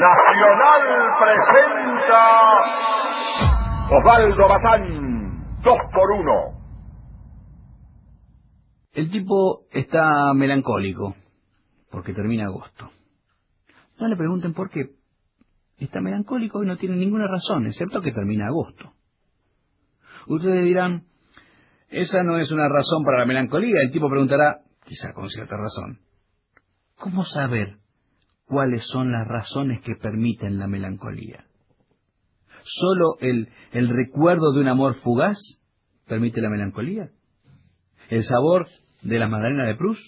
Nacional presenta Osvaldo Bazán, 2x1. El tipo está melancólico porque termina agosto. No le pregunten por qué. Está melancólico y no tiene ninguna razón, excepto que termina agosto. Ustedes dirán, esa no es una razón para la melancolía. El tipo preguntará, quizá con cierta razón, ¿cómo saber cuáles son las razones que permiten la melancolía? ¿Solo el recuerdo de un amor fugaz permite la melancolía? ¿El sabor de la magdalena de Proust?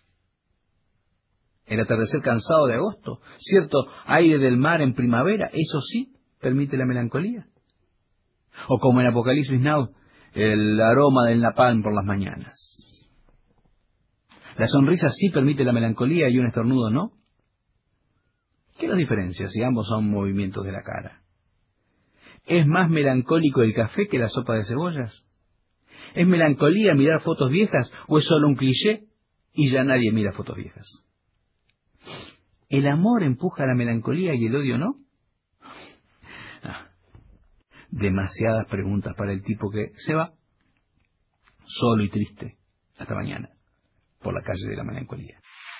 ¿El atardecer cansado de agosto? ¿Cierto aire del mar en primavera? ¿Eso sí permite la melancolía? ¿O como en Apocalipsis Now, el aroma del napalm por las mañanas? ¿La sonrisa sí permite la melancolía y un estornudo no? ¿Qué nos diferencia si ambos son movimientos de la cara? ¿Es más melancólico el café que la sopa de cebollas? ¿Es melancolía mirar fotos viejas o es solo un cliché y ya nadie mira fotos viejas? ¿El amor empuja a la melancolía y el odio no? Demasiadas preguntas para el tipo que se va, solo y triste, hasta mañana, por la calle de la melancolía.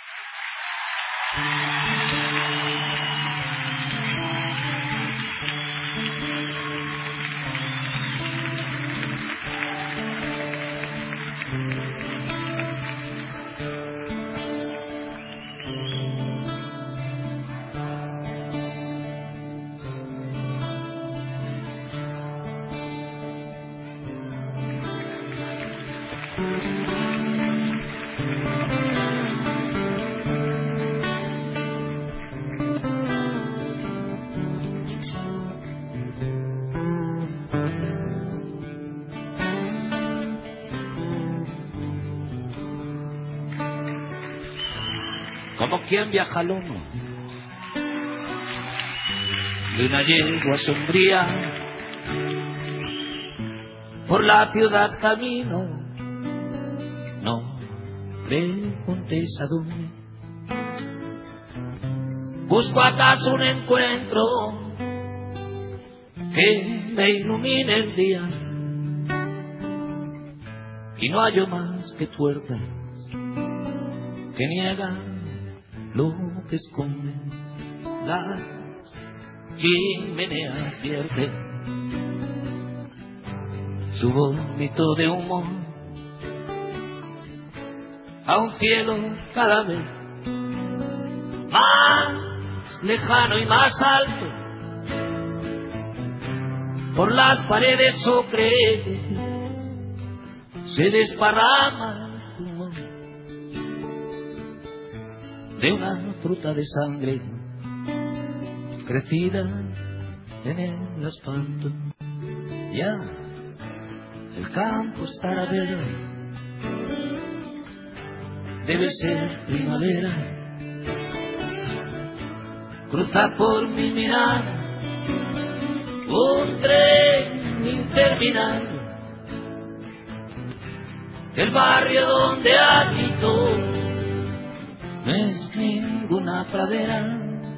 Como quien viaja al lomo de una yegua sombría, por la ciudad camino, no preguntes a dónde. Busco acaso un encuentro que me ilumine el día, y no hallo más que puertas que niegan lo que esconden las chimeneas. Vierte su vómito de humo a un cielo cada vez más lejano y más alto. Por las paredes ocre se desparrama de una fruta de sangre crecida en el asfalto. Ya el campo estará verde, debe ser primavera. Cruza por mi mirada un tren interminable. El barrio donde habito no es ninguna pradera,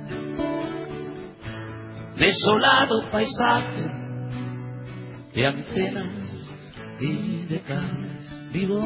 desolado paisaje de antenas y de cables. Vivo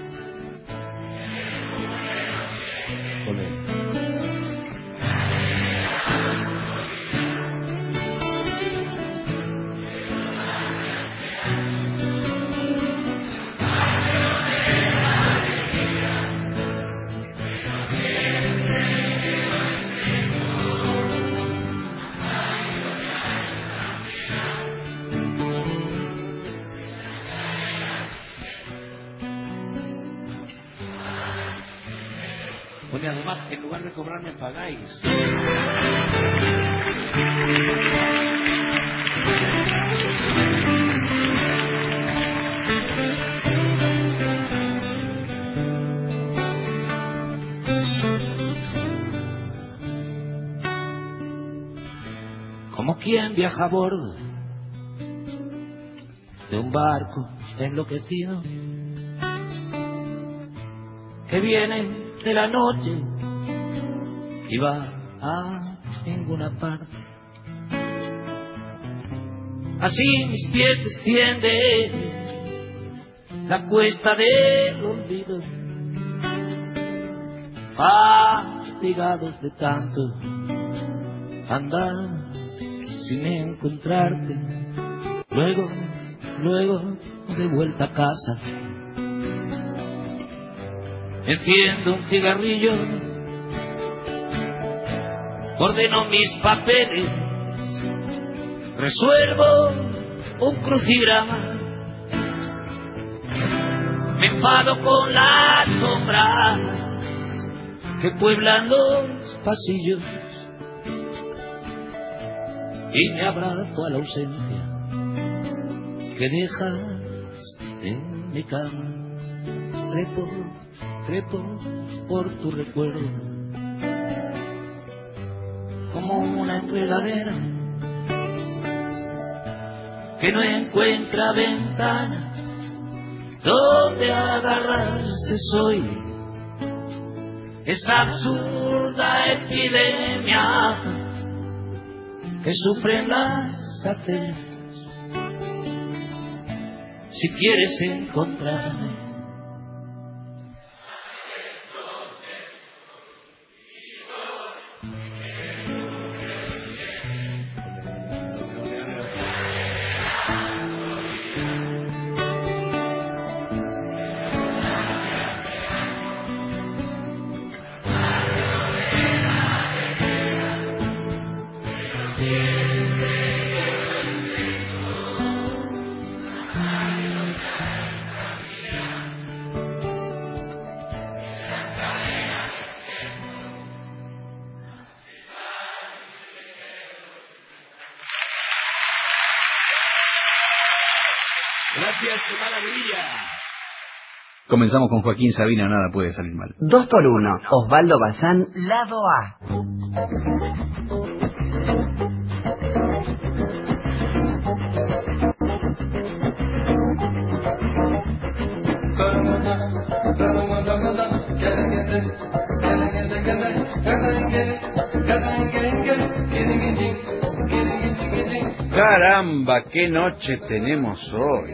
y además, en lugar de cobrarme, pagáis. Como quien viaja a bordo de un barco enloquecido que viene de la noche y va a ninguna parte. Así mis pies descienden la cuesta del olvido, fatigados de tanto andar sin encontrarte. Luego de vuelta a casa, enciendo un cigarrillo, ordeno mis papeles, resuelvo un crucigrama, me enfado con las sombras que pueblan los pasillos y me abrazo a la ausencia que dejas en mi cama. Trepo por tu recuerdo como una enredadera que no encuentra ventana donde agarrarse. Soy esa absurda epidemia que sufren las aceras. Si quieres encontrarme, gracias, qué maravilla. Comenzamos con Joaquín Sabina, nada puede salir mal. 2x1, Osvaldo Bazán, lado A. Caramba, qué noche tenemos hoy.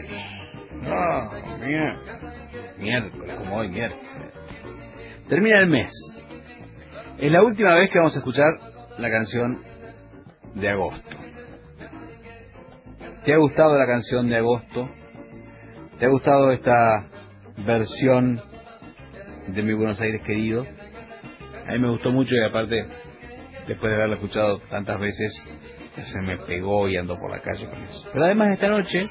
Miércoles, como hoy, miércoles. Termina el mes. Es la última vez que vamos a escuchar la canción de agosto. ¿Te ha gustado la canción de agosto? ¿Te ha gustado esta versión de Mi Buenos Aires querido? A mí me gustó mucho y aparte, después de haberla escuchado tantas veces, se me pegó y ando por la calle con eso. Pero además esta noche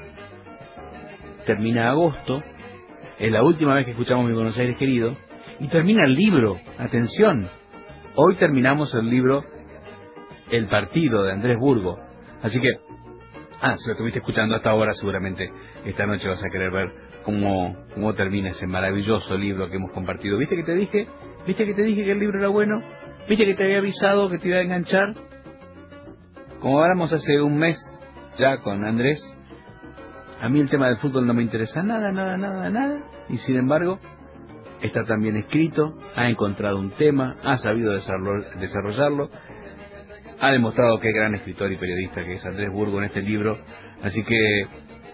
termina agosto, es la última vez que escuchamos Mi Buenos Aires querido, y termina el libro. Atención, hoy terminamos el libro El Partido de Andrés Burgo. Así que, si lo estuviste escuchando hasta ahora, seguramente esta noche vas a querer ver cómo termina ese maravilloso libro que hemos compartido. ¿Viste que te dije? ¿Viste que te dije que el libro era bueno? ¿Viste que te había avisado que te iba a enganchar? Como hablamos hace un mes ya con Andrés, a mí el tema del fútbol no me interesa nada. Y sin embargo, está tan bien escrito, ha encontrado un tema, ha sabido desarrollarlo, ha demostrado qué gran escritor y periodista que es Andrés Burgo en este libro. Así que,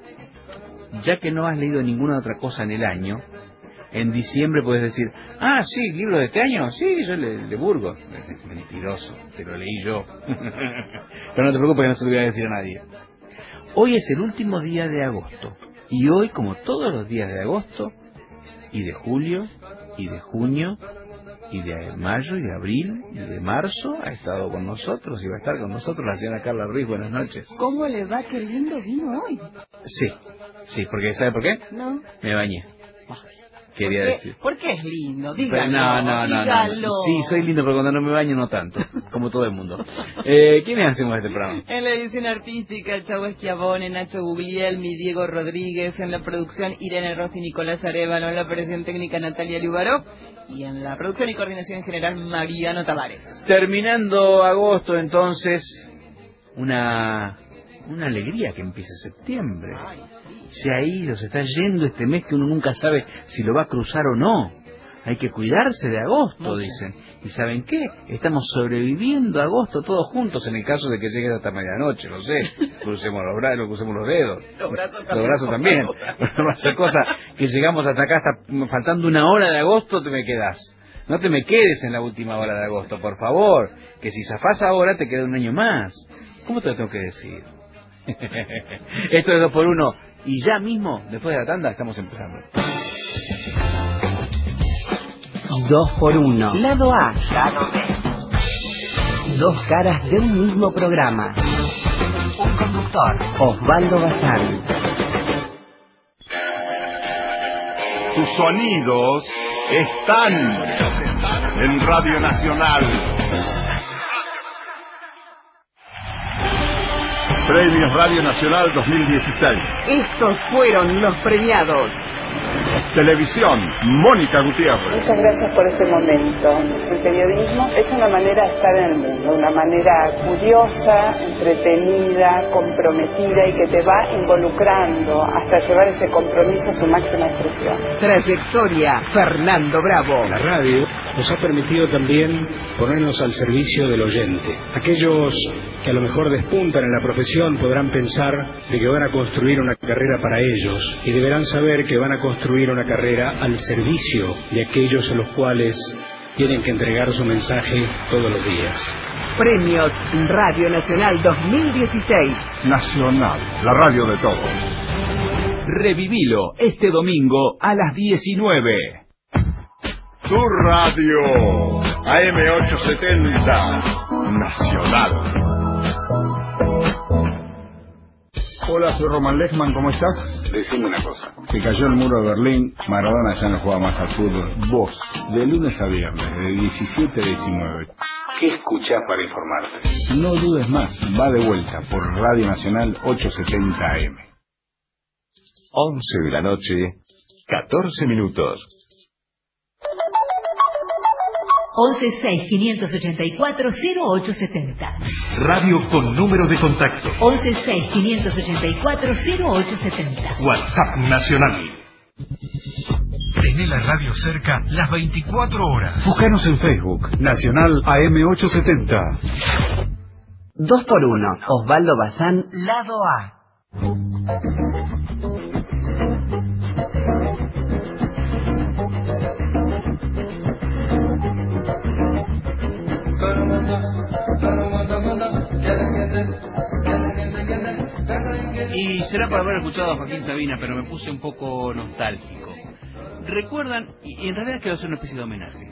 ya que no has leído ninguna otra cosa en el año, en diciembre puedes decir, sí, libro de este año, sí, yo de Burgo. Es mentiroso, te lo leí yo. Pero no te preocupes, que no se lo voy a decir a nadie. Hoy es el último día de agosto, y hoy, como todos los días de agosto, y de julio, y de junio, y de mayo, y de abril, y de marzo, ha estado con nosotros, y va a estar con nosotros la señora Carla Ruiz. Buenas noches. ¿Cómo le va? Qué lindo vino hoy. Sí, porque ¿sabe por qué? No. Me bañé. Quería decir. ¿Por qué es lindo? Dígalo. No. Sí, soy lindo, pero cuando no me baño no tanto, como todo el mundo. ¿Quiénes hacemos este programa? En la edición artística, Chavo Schiavone, Nacho Guglielmi, Diego Rodríguez. En la producción, Irene Rossi, Nicolás Arevalo. En la operación técnica, Natalia Liubarov. Y en la producción y coordinación general, Mariano Tavares. Terminando agosto, entonces, una alegría que empiece septiembre. Se ha ido, se está yendo este mes que uno nunca sabe si lo va a cruzar o no. Hay que cuidarse de agosto, Mucho. dicen. ¿Y saben qué? Estamos sobreviviendo a agosto todos juntos en el caso de que llegue hasta medianoche, no sé. Crucemos los brazos, crucemos los dedos. Los brazos Los brazos también. No va a ser cosa que llegamos hasta acá, hasta faltando una hora de agosto, te me quedás. No te me quedes en la última hora de agosto, por favor. Que si zafás ahora, te queda un año más. ¿Cómo te lo tengo que decir? Esto es 2x1. Y ya mismo, después de la tanda, estamos empezando. 2x1. Lado A. Lado B. Dos caras de un mismo programa. Un conductor. Osvaldo Bazán. Tus sonidos están en Radio Nacional. Premios Radio Nacional 2016. Estos fueron los premiados. Televisión, Mónica Gutiérrez. Muchas gracias por este momento. El periodismo es una manera de estar en el mundo, una manera curiosa, entretenida, comprometida y que te va involucrando hasta llevar ese compromiso a su máxima expresión. Trayectoria, Fernando Bravo. La radio nos ha permitido también ponernos al servicio del oyente. Aquellos que a lo mejor despuntan en la profesión podrán pensar de que van a construir una carrera para ellos y deberán saber que van a construir una carrera al servicio de aquellos a los cuales tienen que entregar su mensaje todos los días. Premios Radio Nacional 2016. Nacional, la radio de todos. Revivilo este domingo a las 19. Tu radio, AM870, Nacional. Hola, soy Román Lechman, ¿cómo estás? Decime una cosa. Se cayó el muro de Berlín, Maradona ya no juega más al fútbol. Vos, de lunes a viernes, de 17 a 19. ¿Qué escuchás para informarte? No dudes más, va de vuelta por Radio Nacional 870 AM. 11 de la noche, 14 minutos. 1165840870. Radio con número de contacto. 1165840870. WhatsApp Nacional. Tené la radio cerca las 24 horas. Búscanos en Facebook, Nacional AM870. 2x1. Osvaldo Bazán. Lado A. Y será por haber escuchado a Joaquín Sabina, pero me puse un poco nostálgico. ¿Recuerdan? Y en realidad quiero hacer una especie de homenaje.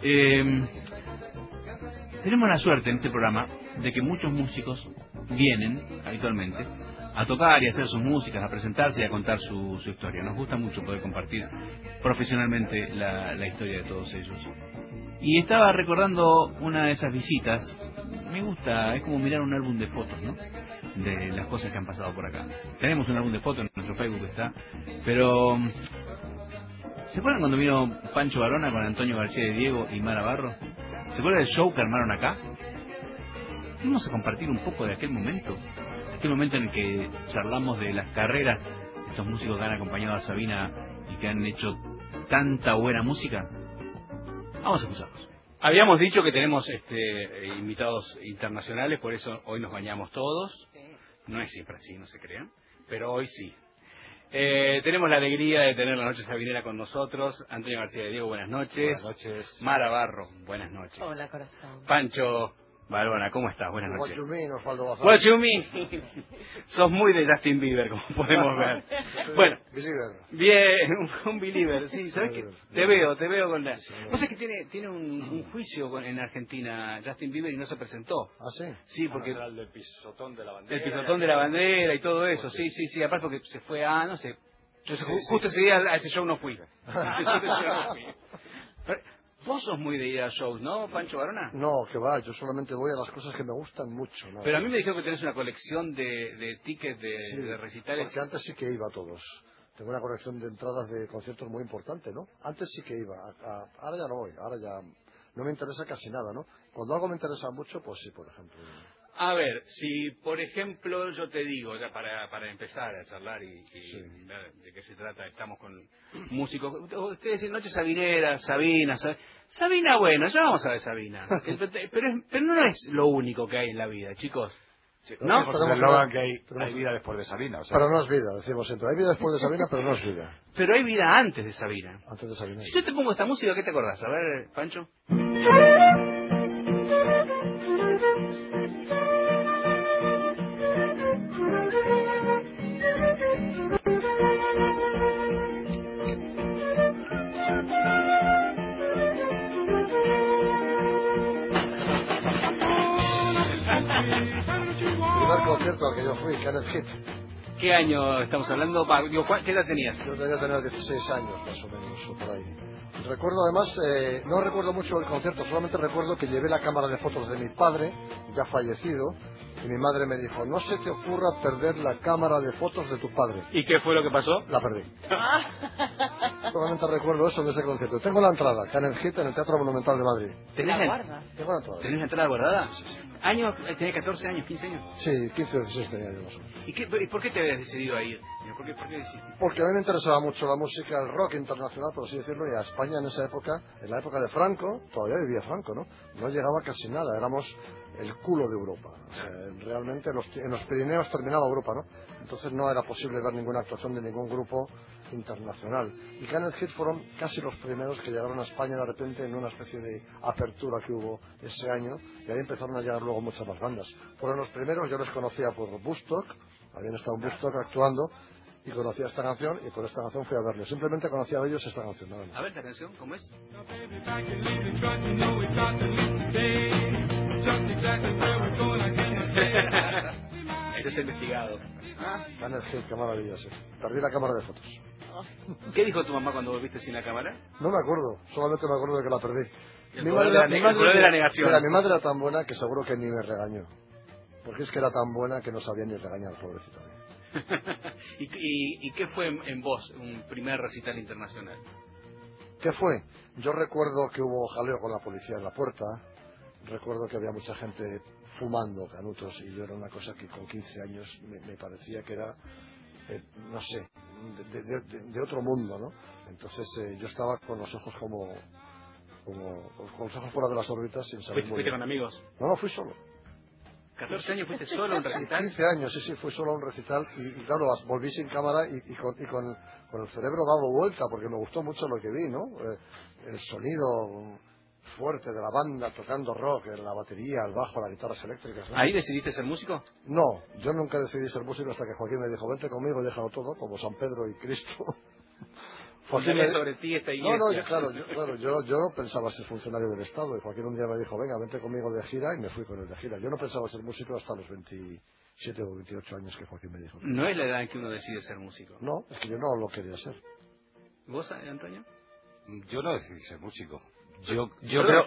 Tenemos la suerte en este programa de que muchos músicos vienen habitualmente a tocar y a hacer sus músicas, a presentarse y a contar su historia. Nos gusta mucho poder compartir profesionalmente la historia de todos ellos. Y estaba recordando una de esas visitas. Me gusta, es como mirar un álbum de fotos, ¿no? De las cosas que han pasado por acá. Tenemos un álbum de fotos en nuestro Facebook, está. Pero ¿se acuerdan cuando vino Pancho Barona con Antonio García de Diego y Mara Barro? ¿Se acuerdan del show que armaron acá? Vamos a compartir un poco de aquel momento. Aquel momento en el que charlamos de las carreras de estos músicos que han acompañado a Sabina y que han hecho tanta buena música. Vamos a escucharlos. Habíamos dicho que tenemos invitados internacionales, por eso hoy nos bañamos todos. No es siempre así, no se crean, pero hoy sí. Tenemos la alegría de tener la noche sabinera con nosotros. Antonio García de Diego, buenas noches. Buenas noches. Mara Barro, buenas noches. Hola, corazón. Pancho Barona, ¿cómo estás? Buenas noches. What you mean, Osvaldo Bazán? What you mean? Sos muy de Justin Bieber, como podemos ver. Bueno, Believer. bien, un believer, sí, ¿sabes qué? Te veo con la... Vos sabés que tiene un juicio en Argentina Justin Bieber y no se presentó. ¿Ah, sí? Sí, porque... El del pisotón de la bandera. El pisotón de la bandera y todo eso, sí, aparte porque se fue a, no sé... Yo justo ese día a ese show no fui. Vos sos muy de ir a shows, ¿no, Pancho Barona? No, que va, yo solamente voy a las cosas que me gustan mucho. ¿No? Pero a mí me dijeron que tenés una colección de tickets de recitales. Porque antes sí que iba a todos. Tengo una colección de entradas de conciertos muy importante, ¿no? Antes sí que iba. Ahora ya no voy, ahora ya no me interesa casi nada, ¿no? Cuando algo me interesa mucho, pues sí, por ejemplo. A ver, si por ejemplo yo te digo, ya para empezar a charlar y ver de qué se trata, estamos con músicos, ustedes dicen Noche Sabinera, Sabina, bueno, ya vamos a ver Sabina, pero no es lo único que hay en la vida, chicos. ¿No? Tenemos que hay vida después de Sabina. O sea, pero no es vida, decimos siempre. Hay vida después de Sabina, pero no es vida. Pero hay vida antes de Sabina. Antes de Sabina. Si yo te pongo esta música, ¿qué te acordás? A ver, Pancho. El concierto al que yo fui, Kenneth Heath. ¿Qué año estamos hablando? ¿Qué edad tenías? Yo debía tener 16 años, más o menos, o por ahí. Recuerdo además, no recuerdo mucho el concierto, solamente recuerdo que llevé la cámara de fotos de mi padre, ya fallecido, y mi madre me dijo, no se te ocurra perder la cámara de fotos de tu padre. ¿Y qué fue lo que pasó? La perdí. Solamente recuerdo eso de ese concierto. Tengo la entrada, Kenneth Heath, en el Teatro Monumental de Madrid. ¿Tenés ¿La guardas? Tengo la entrada. ¿Tenés la entrada guardada? Sí, sí. ¿Años? ¿Tenés 14 años, 15 años? Sí, 15 o 16 tenía yo más o menos. ¿Y por qué te habías decidido a ir? ¿Por qué decidiste? Porque a mí me interesaba mucho la música, el rock internacional, por así decirlo, y a España en esa época, en la época de Franco, todavía vivía Franco, ¿no? No llegaba casi nada, éramos el culo de Europa. Realmente en los Pirineos terminaba Europa, ¿no? Entonces no era posible ver ninguna actuación de ningún grupo internacional. Y Kenneth Heath fueron casi los primeros que llegaron a España de repente en una especie de apertura que hubo ese año, y ahí empezaron a llegar luego muchas más bandas. Fueron los primeros, yo les conocía por Woodstock, habían estado en Woodstock actuando, y conocía esta canción, y por esta canción fui a verles. Simplemente conocía de ellos esta canción, nada más. A ver, ¿esta canción cómo es? Esto está investigado. Kenneth Heath, qué maravilla, sí. Perdí la cámara de fotos. ¿Qué dijo tu mamá cuando volviste sin la cámara? No me acuerdo, solamente me acuerdo de que la perdí. El poder de la negación. Mira, mi madre era tan buena que seguro que ni me regañó. Porque es que era tan buena que no sabía ni regañar, pobrecito. ¿Y qué fue en vos un primer recital internacional? ¿Qué fue? Yo recuerdo que hubo jaleo con la policía en la puerta. Recuerdo que había mucha gente fumando canutos, y yo era una cosa que con 15 años me parecía que era, no sé, de otro mundo, ¿no? Entonces yo estaba con los ojos como con los ojos fuera de las órbitas sin saber. ¿Fuiste con amigos? No, fui solo. 14 años fuiste solo a un recital. 15 años, sí, fui solo a un recital, y claro, volví sin cámara y con el cerebro dado vuelta, porque me gustó mucho lo que vi, ¿no? El sonido fuerte de la banda tocando rock, la batería, el bajo, las guitarras eléctricas, ¿no? ¿Ahí decidiste ser músico? No, yo nunca decidí ser músico hasta que Joaquín me dijo, vente conmigo y déjalo todo, como San Pedro y Cristo. Joaquín sobre ti esta iglesia. No, yo pensaba ser funcionario del Estado, y Joaquín un día me dijo, venga, vente conmigo de gira, y me fui con él de gira. Yo no pensaba ser músico hasta los 27 o 28 años que Joaquín me dijo. No es la edad en que uno decide ser músico. No, es que yo no lo quería ser. ¿Vos, Antonio? Yo no decidí ser músico. Yo creo...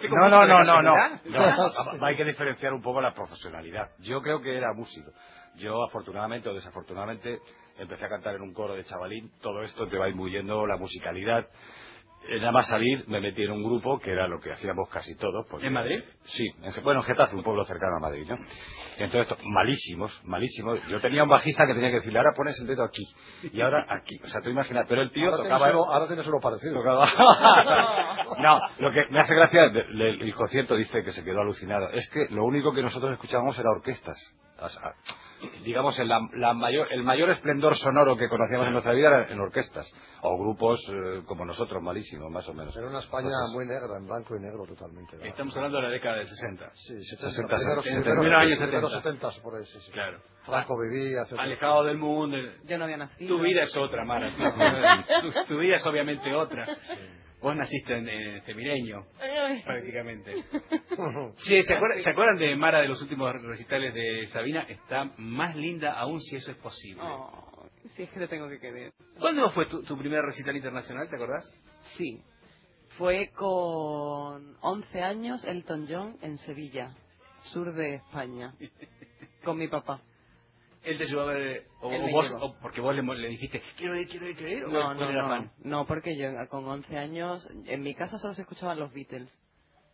No. Hay que diferenciar un poco la profesionalidad. Yo creo que era músico. Yo, afortunadamente o desafortunadamente, empecé a cantar en un coro de chavalín. Todo esto te va imbuyendo la musicalidad. Nada más salir, me metí en un grupo, que era lo que hacíamos casi todos. Porque, ¿En Madrid? Sí, en Getafe, un pueblo cercano a Madrid, ¿no? Entonces, malísimos. Yo tenía un bajista que tenía que decirle, ahora pones el dedo aquí, y ahora aquí. O sea, tú imaginas, pero el tío tocaba... Ahora tienes uno parecido. No, lo que me hace gracia, el concierto dice que se quedó alucinado. Es que lo único que nosotros escuchábamos era orquestas. O sea, digamos, el mayor esplendor sonoro que conocíamos en nuestra vida era en orquestas, o grupos como nosotros, malísimos, más o menos. Era una España muy negra, en blanco y negro totalmente. ¿No? Estamos hablando de la década del 60. Sí, 70, primeros años 70, por ahí, sí. Claro. Franco vivía, etc. Alejado del mundo. Yo no había nacido. Tu vida es otra, Mara. Tu vida es obviamente otra. Sí. Vos naciste en Femireño, prácticamente. Sí, ¿se acuerdan de Mara de los últimos recitales de Sabina? Está más linda aún si eso es posible. Oh, sí, es que lo tengo que querer. ¿Cuándo fue tu primer recital internacional, te acordás? Sí, fue con 11 años Elton John en Sevilla, sur de España, con mi papá. ¿Él te llevó a ver, porque vos le dijiste, quiero ir, No, porque yo con 11 años, en mi casa solo se escuchaban los Beatles.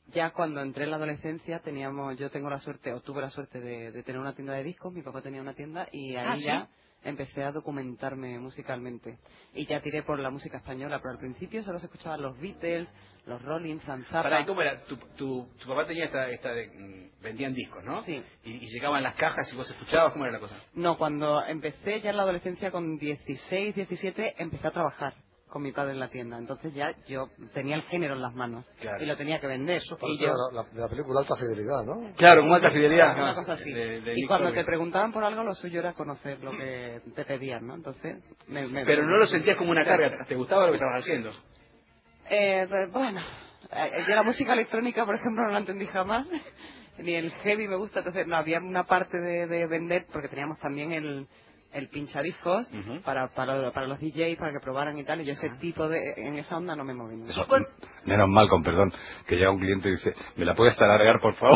ya cuando entré en la adolescencia tuve la suerte de tener una tienda de discos, mi papá tenía una tienda y ahí ya empecé a documentarme musicalmente. Y ya tiré por la música española, pero al principio solo se escuchaban los Beatles, los Rolling, Frank Zappa. Pará, ¿y cómo era? Tu papá tenía vendían discos, ¿no? Sí. Y llegaban las cajas y vos escuchabas, ¿cómo era la cosa? No, cuando empecé ya en la adolescencia con 16, 17, empecé a trabajar con mi padre en la tienda. Entonces ya yo tenía el género en las manos. Claro. Y lo tenía que vender. Eso parece la película Alta Fidelidad, ¿no? Claro, como Alta Fidelidad. Una cosa así. Y cuando te preguntaban por algo, lo suyo era conocer lo que te pedían, ¿no? Entonces... Pero no lo sentías como una carga, ¿te gustaba lo que estabas haciendo? Bueno, yo la música electrónica, por ejemplo, no la entendí jamás. Ni el heavy me gusta. Entonces no había una parte de vender, porque teníamos también el pinchadiscos para los DJs, para que probaran y tal, y yo ese tipo en esa onda no me moví. Menos mal, con perdón, que llega un cliente y dice, ¿me la puedes alargar, por favor?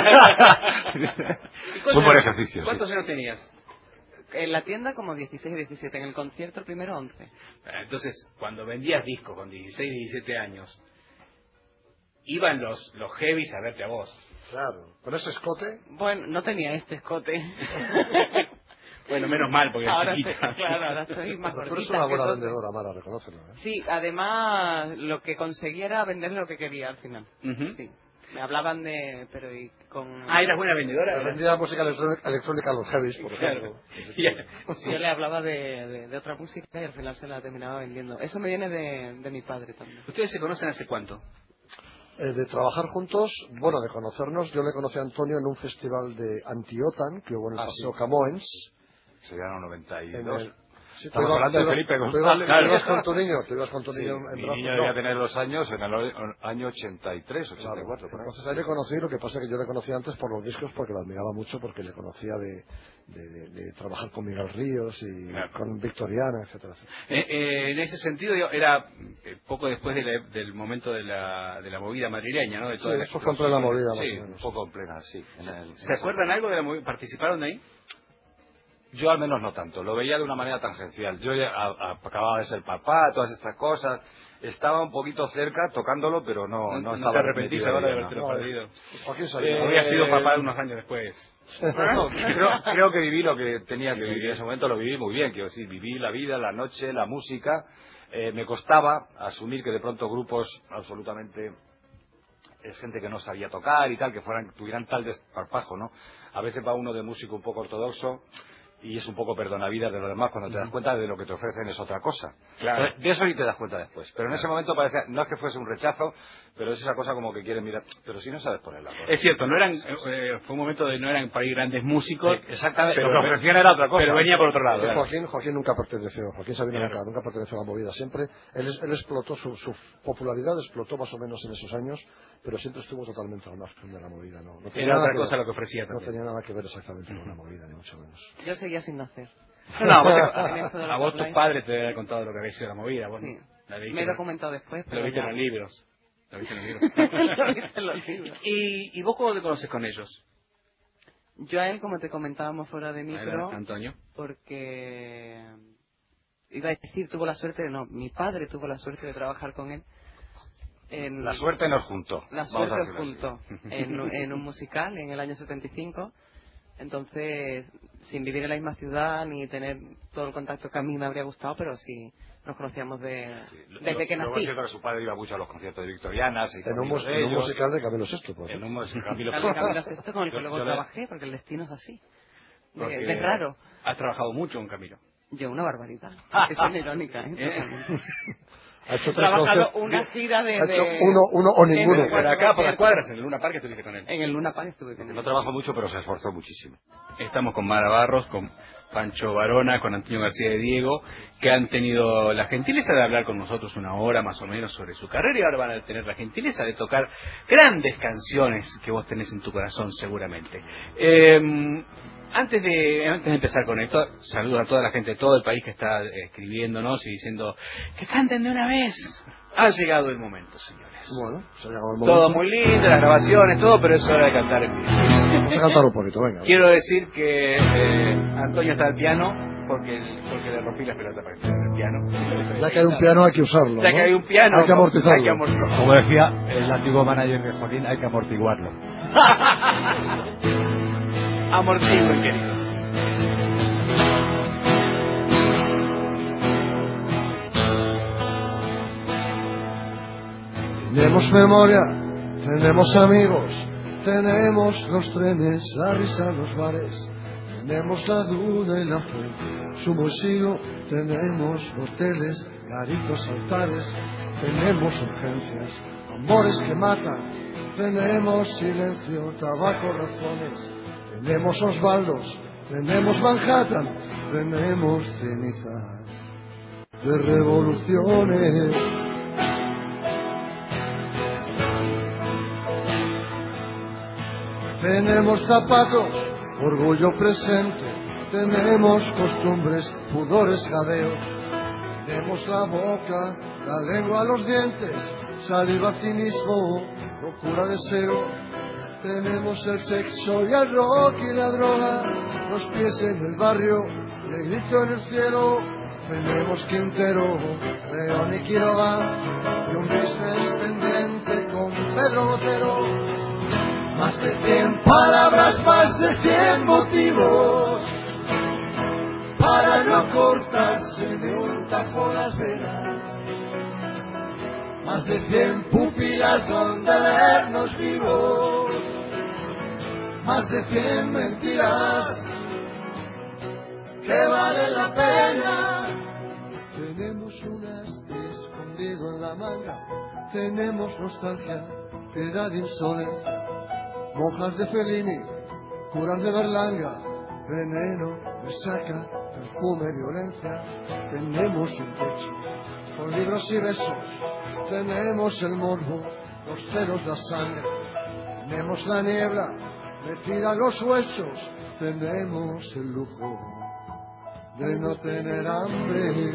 Son por ejercicios. ¿Cuántos años tenías? En la tienda como 16 y 17, en el concierto el primero 11. Entonces, cuando vendías discos con 16 y 17 años, iban los heavies a verte a vos. Claro, ¿con ese escote? Bueno, no tenía este escote. Bueno, menos mal, porque ahora es chiquita. Claro, ahora estoy más gordita. Pero eres una buena vendedora, Mara, reconócelo, ¿eh? Sí, además, lo que conseguía era vender lo que quería al final. Sí. Me hablaban de... pero y con... ¿eras buena vendedora? Vendía música electrónica a los heavies, por ejemplo. Yo le hablaba de otra música y al final se la terminaba vendiendo. Eso me viene de mi padre también. ¿Ustedes se conocen hace cuánto? De trabajar juntos, bueno, de conocernos, yo le conocí a Antonio en un festival de anti-OTAN que hubo en el Paseo Camoens. Serían los 92. Estamos hablando de Felipe González. Tú ibas con tu niño, en mi brazos. niño debía tener los años en el año 83, 84. Claro, entonces ahí le conocí, lo que pasa es que yo le conocí antes por los discos, porque lo admiraba mucho, porque le conocía de trabajar con Miguel Ríos y con Victoriana, etcétera. En ese sentido, era poco después del momento de la movida madrileña, ¿no? De toda eso fue en plena movida. Sí, un poco en plena, sí. ¿Se acuerdan algo de la movida? ¿Participaron de ahí? Yo al menos no tanto, lo veía de una manera tangencial. Yo ya acababa de ser papá, todas estas cosas. Estaba un poquito cerca tocándolo, pero no estaba... ¿No te arrepentís ahora de haberte perdido? Había sido papá unos años después. Creo que viví lo que tenía que vivir. En ese momento lo viví muy bien, quiero decir, viví la vida, la noche, la música. Me costaba asumir que de pronto grupos absolutamente... gente que no sabía tocar y tal, que tuvieran tal desparpajo, ¿no? A veces va uno de músico un poco ortodoxo y es un poco perdonavidas de lo demás cuando te das cuenta de lo que te ofrecen es otra cosa. Claro. De eso sí te das cuenta después. Pero en ese momento parecía, no es que fuese un rechazo, pero es esa cosa como que quieren mirar, pero si no sabes ponerla. Es cierto, no eran, fue un momento de no eran para ir grandes músicos. Exactamente, pero lo que ofrecían era otra cosa. Pero venía por otro lado. Joaquín nunca perteneció, Joaquín Sabina nunca perteneció a la movida. Siempre, él explotó, su popularidad explotó más o menos en esos años, pero siempre estuvo totalmente al margen de la movida. No era otra cosa lo que ofrecía también. No tenía nada que ver exactamente con la movida, ni mucho menos. Yo seguía sin nacer. A vos tus padres te habían contado lo que había sido la movida. Bueno, sí. Me he documentado después. Lo viste en los libros. Lo viste en los libros. ¿Y vos cómo te conoces con ellos? Yo a él, como te comentábamos fuera de micro, Antonio, porque iba a decir mi padre tuvo la suerte de trabajar con él. La suerte nos juntó. La suerte nos juntó en un musical en el año 75. Entonces, sin vivir en la misma ciudad ni tener todo el contacto que a mí me habría gustado, pero sí nos conocíamos desde que nací. Luego es cierto que su padre iba mucho a los conciertos de Victoriana, en un musical de Camilo VI, pues. En un musical de Camilo VI con el que luego trabajé, porque el destino es así. Es raro. ¿Has trabajado mucho con Camilo? Yo, una barbaridad. Es irónica, Ha hecho trabajado una gira de... Ha hecho uno o ninguno. Por acá, por las cuadras, en el Luna Park estuviste con él. En el Luna Park estuve con él. No trabajó mucho, pero se esforzó muchísimo. Estamos con Mara Barros, con Pancho Barona, con Antonio García de Diego, que han tenido la gentileza de hablar con nosotros una hora más o menos sobre su carrera, y ahora van a tener la gentileza de tocar grandes canciones que vos tenés en tu corazón seguramente. Antes de empezar con esto, saludo a toda la gente de todo el país que está escribiéndonos y diciendo que canten de una vez. Ha llegado el momento, señores. Bueno, se ha llegado el momento. Todo muy lindo, las grabaciones, todo, pero es hora de cantar en vivo. Vamos a cantar un poquito, venga. Quiero decir que Antonio está al piano, porque le rompí la pelota para que se el piano. Ya que hay un piano hay que usarlo, ya ¿no? que hay un piano hay que amortizarlo. Como decía el antiguo manager de Joaquín, hay que amortiguarlo. Amortigüen, queridos. Tenemos memoria, tenemos amigos, tenemos los trenes, la risa, los bares, tenemos la duda y la fe, sumo y sigo, tenemos hoteles, garitos, altares, tenemos urgencias, amores que matan, tenemos silencio, tabaco, razones, tenemos Osvaldos, tenemos Manhattan, tenemos cenizas de revoluciones. Tenemos zapatos, orgullo presente, tenemos costumbres, pudores, jadeos, tenemos la boca, la lengua, los dientes, saliva, cinismo, locura, deseo, tenemos el sexo y el rock y la droga, los pies en el barrio y el grito en el cielo, tenemos Quintero, León y Quiroga, y un business pendiente con Pedro Botero. Más de 100 palabras, más de 100 motivos para no cortarse de un tajo las venas. Más de 100 pupilas donde vernos vivos. Más de 100 mentiras que valen la pena. Tenemos un asti escondido en la manga. Tenemos nostalgia, piedad, insolencia. Monjas de Fellini, curas de Berlanga, veneno, resaca, perfume, violencia. Tenemos un techo con libros y besos, tenemos el morbo, los celos, la sangre, tenemos la niebla metida en los huesos, tenemos el lujo de no tener hambre.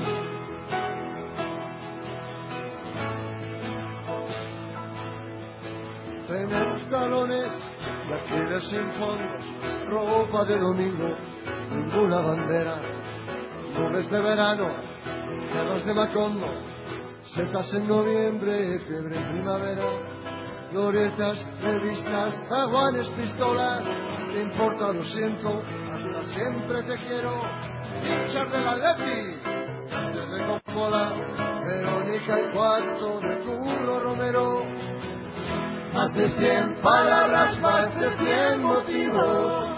Tenemos talones de Aquiles sin fondo, ropa de domingo, ninguna bandera, nubes de verano, guerras de Macondo, setas en noviembre, fiebre en primavera, glorietas, revistas, zaguanes, pistolas, ¿qué importa? Lo siento, hasta siempre te quiero, hinchas del Atleti, desde Coppola, Verónica y Cuarto, de Curro Romero. Más de 100 palabras, más de 100 motivos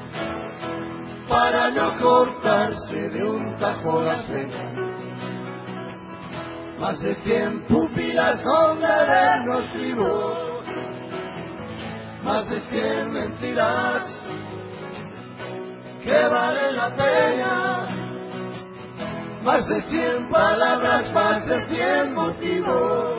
para no cortarse de un tajo las venas. Más de 100 pupilas donde vernos vivos. Más de 100 mentiras que valen la pena. Más de 100 palabras, más de 100 motivos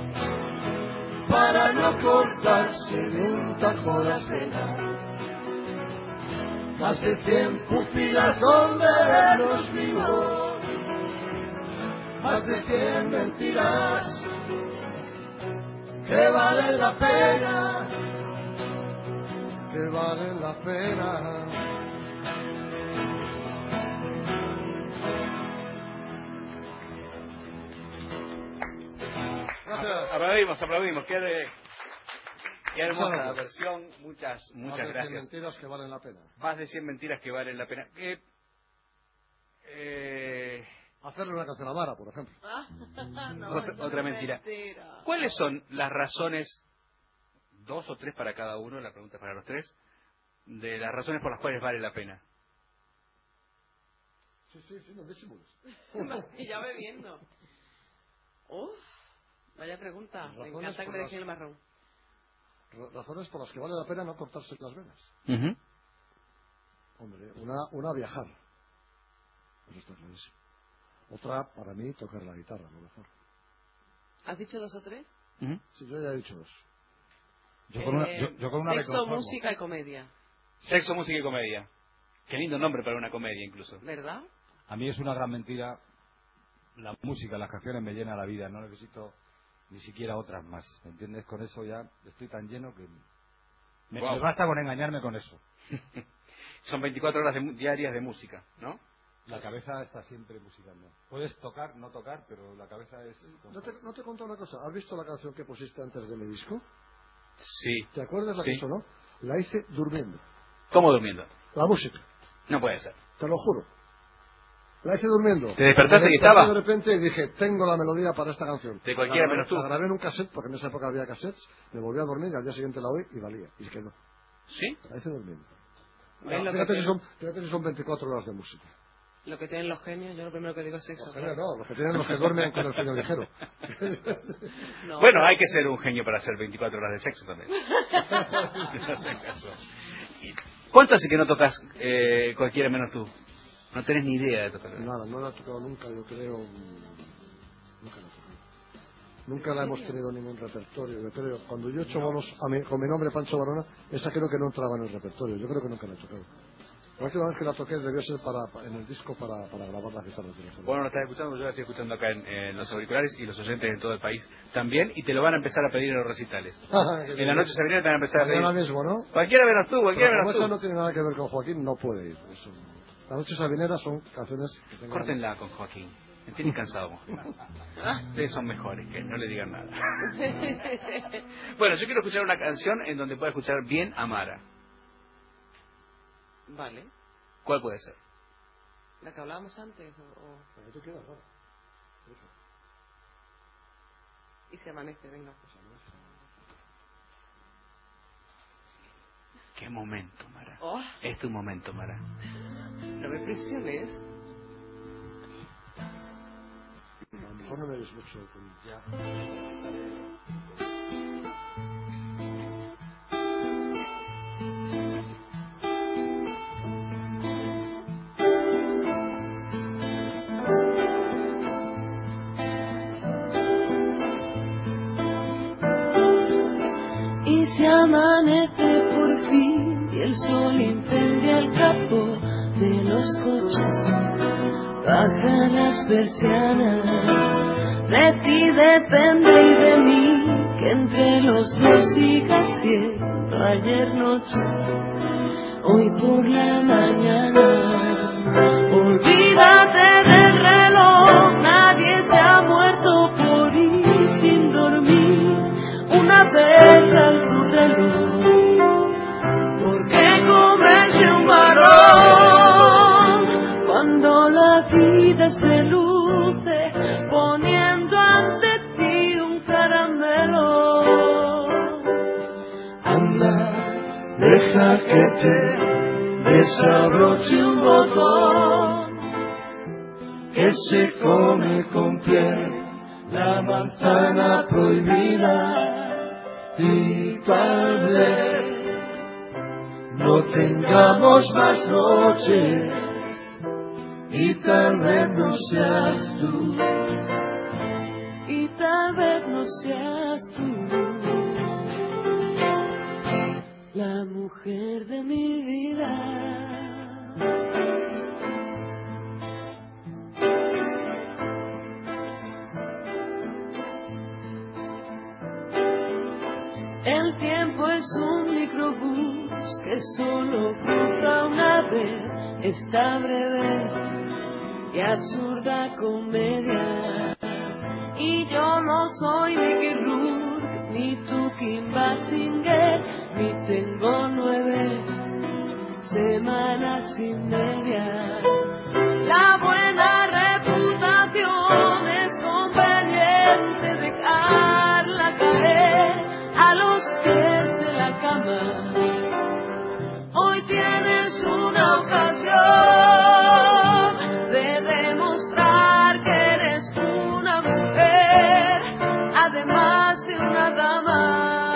para no cortarse de un tajo las venas. Más de 100 pupilas donde vernos vivos. Más de 100 mentiras que valen la pena, que valen la pena. Aplaudimos. Qué hermosa versión. Muchas gracias. Más de 100 mentiras que valen la pena. Más de 100 mentiras que valen la pena. Hacerle una canción a Mara, por ejemplo. Otra mentira. ¿Cuáles son las razones, 2 o 3 para cada uno, la pregunta es para los 3, de las razones por las cuales vale la pena? Sí, no disimules. Y ya bebiendo. Vaya pregunta. Me encanta que me dejen el marrón. Razones por las que vale la pena no cortarse las venas. Hombre, una viajar. Eso está clarísimo. Otra, para mí, tocar la guitarra, lo mejor. ¿Has dicho 2 o 3? Sí, yo ya he dicho 2. Yo con una sexo, música y comedia. Sexo, música y comedia. Qué lindo nombre para una comedia, incluso. ¿Verdad? A mí es una gran mentira. La música, las canciones me llenan la vida. No necesito ni siquiera otras más. ¿Me entiendes? Con eso ya estoy tan lleno que me basta con engañarme con eso. Son 24 horas diarias de música, ¿no? La cabeza está siempre musicando. Puedes tocar, no tocar, pero la cabeza es... ¿No te conto una cosa? ¿Has visto la canción que pusiste antes de mi disco? Sí. ¿Te acuerdas la que sonó? La hice durmiendo. ¿Cómo durmiendo? La música. No puede ser. Te lo juro. La hice durmiendo. ¿Te despertaste y estaba? De repente dije, tengo la melodía para esta canción. De cualquiera menos tú. La grabé en un cassette, porque en esa época había cassettes. Me volví a dormir y al día siguiente la oí y valía. Y quedó. ¿Sí? La hice durmiendo. Fíjate si son 24 horas de música. Lo que tienen los genios, yo lo primero que digo es sexo. Los genios no, los que tienen los que duermen con el sueño ligero. No. Bueno, hay que ser un genio para hacer 24 horas de sexo también. ¿Cuánto hace que no tocas cualquiera menos tú? No tenés ni idea de tocar. Nada, no la he tocado nunca, yo creo. Nunca la he tocado. Nunca la hemos tenido en ningún repertorio, yo creo. Cuando yo he hecho bolos con mi nombre Pancho Varona, esa creo que no entraba en el repertorio, yo creo que nunca la he tocado. La última vez que la toqué debió ser en el disco para grabar las guitarras de la gente. Bueno, lo estás escuchando, yo la estoy escuchando acá en los auriculares y los oyentes en todo el país también, y te lo van a empezar a pedir en los recitales. En la noche se viene te van a empezar a pedir. Mañana mismo, ¿no? Cualquiera menos tú, cualquiera menos tú. Eso no tiene nada que ver con Joaquín, no puede ir. Las noches sabineras son canciones que tengan... Córtenla con Joaquín. Me tienen cansado. Ustedes son mejores, que no le digan nada. Bueno, yo quiero escuchar una canción en donde pueda escuchar bien a Mara. Vale. ¿Cuál puede ser? ¿La que hablábamos antes o...? La que tú quieras, ¿no? Y se amanece, venga. Qué momento, Mara. Oh. Es tu momento, Mara. No me presiones. A lo mejor no me oyes mucho con ya. Y se amanece por fin y el sol incendia el capó de los coches, baja las persianas, de ti depende y de mí, que entre los dos siga siendo ayer noche, hoy por la mañana. Olvídate del reloj, nadie se ha muerto por ir sin dormir una vez al tu reloj, porque comerse un marrón cuando la vida se luce poniendo ante ti un caramelo. Anda, deja que te desabroche un botón que se come con piel la manzana prohibida, y tal vez no tengamos más noches, y tal vez no seas tú, y tal vez no seas tú la mujer de mi vida. El tiempo es un microbús que solo cruza una vez esta breve y absurda comedia. Y yo no soy Mickey Rourke, ni tú Kim Basinger, ni tengo 9 semanas y media. La buena reputación es conveniente dejarla caer a los pies de la cama. Hoy tienes una ocasión de demostrar que eres una mujer, además de una dama.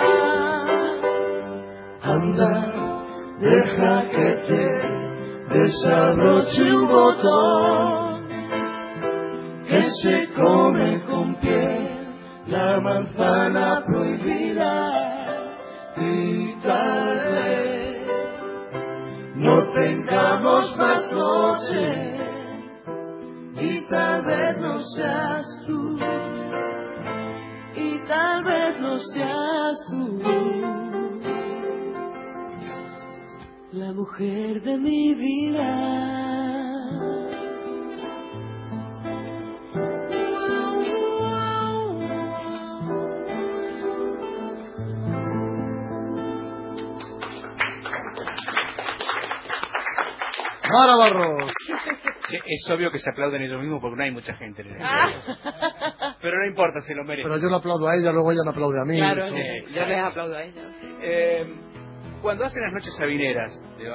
Anda, deja que te desabroche un botón que se come con piel la manzana prohibida, y tal vez no tengamos más noches, y tal vez no seas tú, y tal vez no seas tú la mujer de mi vida. Mara Barros. Sí, es obvio que se aplauden ellos mismos porque no hay mucha gente en el estudio. Pero no importa, se lo merece. Pero yo le aplaudo a ella, luego ella me aplaude a mí. Claro, eso. yo les aplaudo a ellos. Cuando hacen las noches sabineras,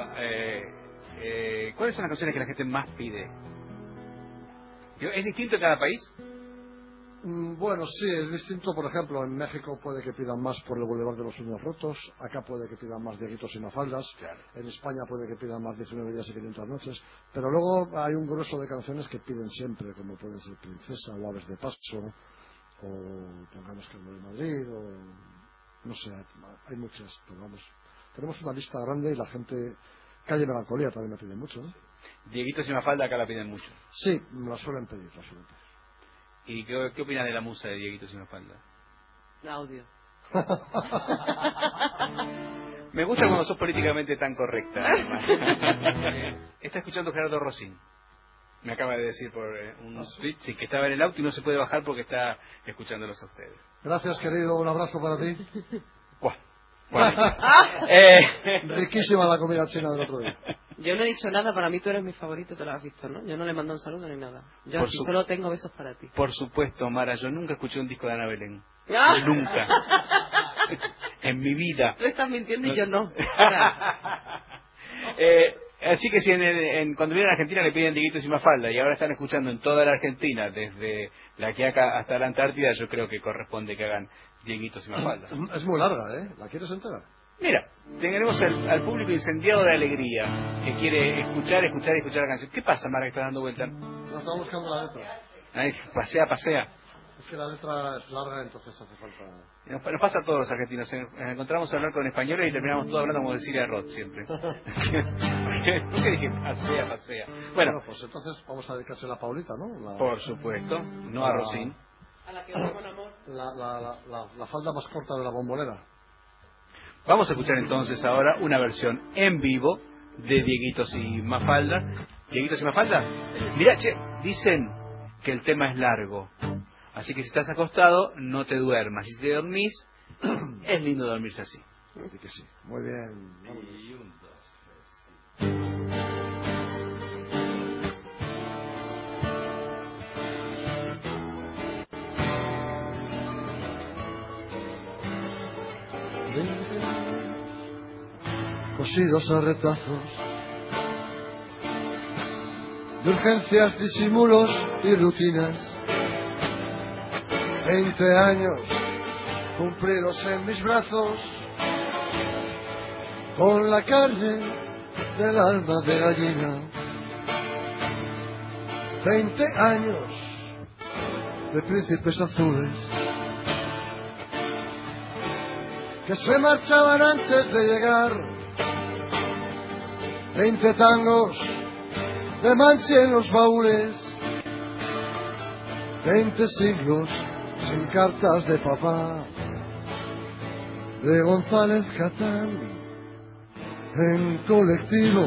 ¿cuáles son las canciones que la gente más pide? ¿Es distinto en cada país? Bueno, sí, es distinto. Por ejemplo, en México puede que pidan más por el Boulevard de los Sueños Rotos, acá puede que pidan más Dieguitos y Mafaldas, claro. En España puede que pidan más 19 días y 500 noches, pero luego hay un grueso de canciones que piden siempre, como pueden ser Princesa o Aves de Paso, o pongamos Carmen de Madrid, o no sé, hay muchas, pero vamos, tenemos una lista grande y la gente... Calle Melancolía también la pide mucho, ¿no? Dieguitos y Mafalda acá la piden mucho. Sí, la suelen pedir. ¿Y qué opinas de la musa de Dieguitos y Mafalda? La odio. Me gusta cuando sos políticamente tan correcta. Está escuchando Gerardo Rosín. Me acaba de decir por un tweet que estaba en el auto y no se puede bajar porque está escuchándolos a ustedes. Gracias, querido. Un abrazo para ti. Riquísima la comida china del otro día. Yo no he dicho nada, para mí tú eres mi favorito, te lo has visto, ¿no? Yo no le mando un saludo ni nada. Yo aquí solo tengo besos para ti. Por supuesto, Mara, yo nunca escuché un disco de Ana Belén. ¿Ah? Nunca. En mi vida. Tú estás mintiendo y yo no. Así que si cuando vienen a Argentina le piden Dieguitos y Mafalda y ahora están escuchando en toda la Argentina, desde la Quiaca hasta la Antártida, yo creo que corresponde que hagan Dieguitos y Mafalda. Es muy larga, ¿eh? ¿La quieres entera? Mira, tenemos al público incendiado de alegría que quiere escuchar la canción. ¿Qué pasa, Mara, que estás dando vuelta? No, estamos buscando la letra. Ay, pasea. Es que la letra es larga, entonces hace falta... Nos pasa a todos los argentinos. Nos encontramos a hablar con españoles y terminamos todos hablando como decía Roth siempre. ¿Por qué dije pasea? Bueno, pues entonces vamos a dedicarse a la Paulita, ¿no? Por supuesto, no a Rosín. A la que va con amor. La falda más corta de la bombolera. Vamos a escuchar entonces ahora una versión en vivo de Dieguitos y Mafalda. ¿Dieguitos y Mafalda? Mirá, dicen que el tema es largo. Así que si estás acostado, no te duermas. Y si te dormís, es lindo dormirse así. Así que sí. Muy bien. Vámonos. Y 1, 2, 3, Cosidos a retazos de urgencias, disimulos y rutinas. 20 años cumplidos en mis brazos, con la carne del alma de gallina. 20 años de príncipes azules que se marchaban antes de llegar. 20 tangos de Mansi en los baúles. 20 siglos sin cartas de papá, de González Catán en colectivo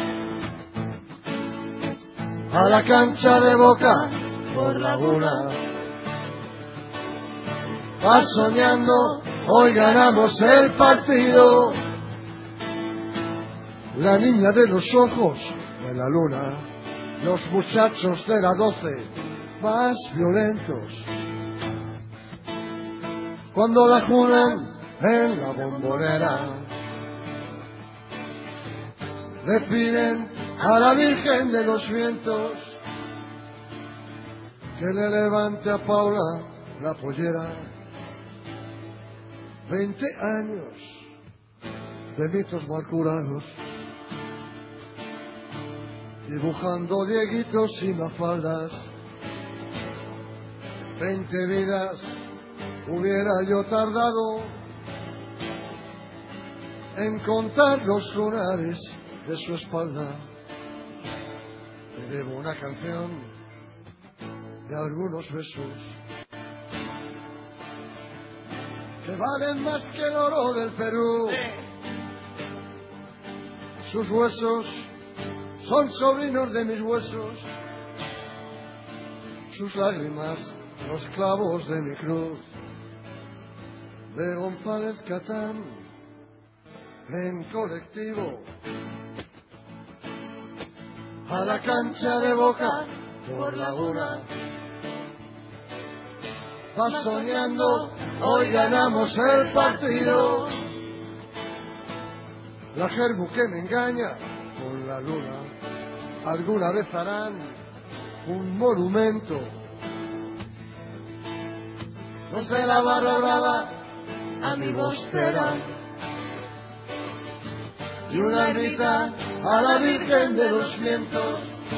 a la cancha de Boca por Laguna. Vas soñando, hoy ganamos el partido. La niña de los ojos de la luna, los muchachos de la 12 más violentos, cuando la juran en la bombonera, le piden a la Virgen de los Vientos que le levante a Paula la pollera. 20 años de mitos mal curados, dibujando Dieguitos y Mafaldas. 20 vidas hubiera yo tardado en contar los lunares de su espalda. Te debo una canción de algunos besos que valen más que el oro del Perú. Sus huesos son sobrinos de mis huesos, sus lágrimas los clavos de mi cruz. De González Catán en colectivo a la cancha de Boca por Laguna. Vas soñando, hoy ganamos el partido. La germu que me engaña con la luna. Alguna vez harán un monumento. Los de la barra brava a mi bostera. Y una ermita a la Virgen de los Vientos,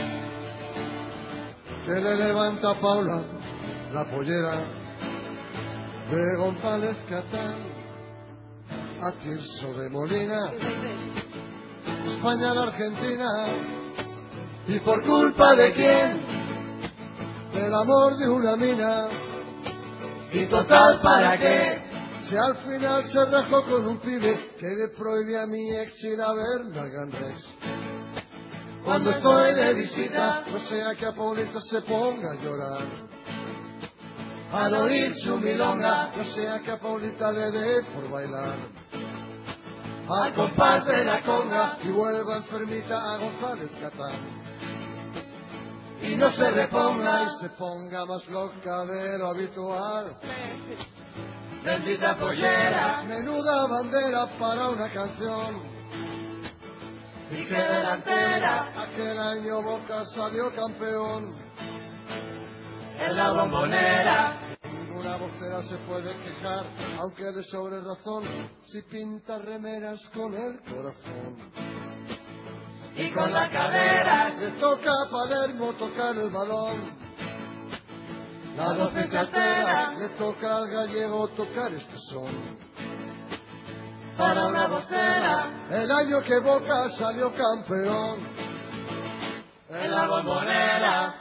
que le levanta a Paula la pollera. De González Catán a Tirso de Molina, España a la Argentina. ¿Y por culpa de quién? Del amor de una mina. ¿Y total para qué? Si al final se rajó con un pibe que le prohíbe a mi ex ir a ver Margan Rex. Cuando estoy de visita, no sea que a Paulita se ponga a llorar al oír su milonga, no sea que a Paulita le dé por bailar al compás de la conga y vuelva enfermita a González Catán. Y no se reponga y se ponga más loca de lo habitual. Bendita pollera, menuda bandera para una canción. Y que delantera, aquel año Boca salió campeón. En la Bombonera, ninguna vocera se puede quejar, aunque de sobre razón, si pinta remeras con el corazón. Y con la cadera, le toca a Palermo tocar el balón. La doce se altera, le toca al gallego tocar este son. Para una vocera, el año que Boca salió campeón. En la Bombonera.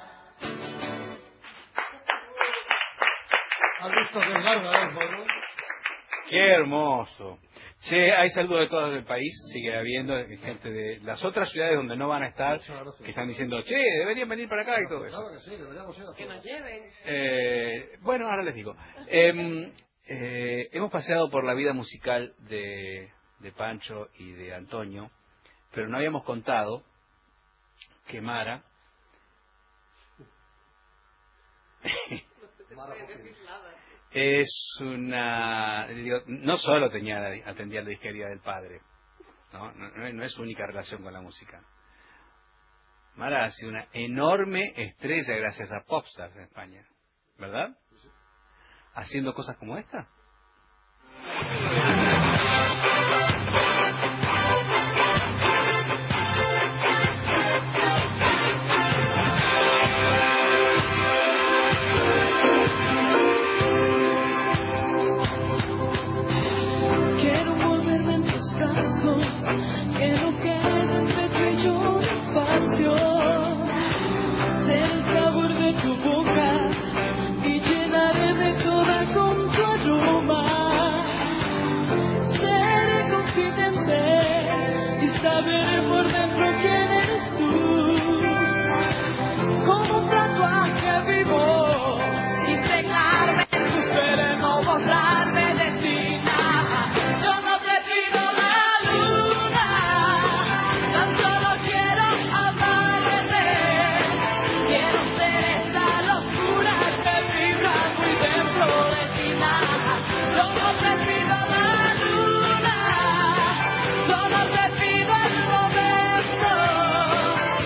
¿Has visto que es larga, ¿no? Qué hermoso. Che, hay saludos de todo el país, sigue habiendo gente de las otras ciudades donde no van a estar, que están diciendo, che, deberían venir para acá y todo eso. Claro que sí, deberíamos ir a que nos lleven. Bueno, ahora les digo. Hemos paseado por la vida musical de Pancho y de Antonio, pero no habíamos contado que Mara es una... no solo atendía la disquería del padre, no es su única relación con la música. Mara ha sido una enorme estrella gracias a Popstars en España, ¿verdad? Haciendo cosas como esta. Quiero volverme en tus brazos, que no quede entre tú y yo un espacio, del sabor de tu boca y llenaré de toda con tu aroma. Seré confidente y saberé por dentro quién eres tú. Como un tatuaje vivo, impregnarme en tu ser, no borrarme de ti. Yo no te pido la luna, tan solo quiero amarte. Quiero ser esa locura que vibra muy dentro de ti. Yo no te pido la luna, solo te pido el momento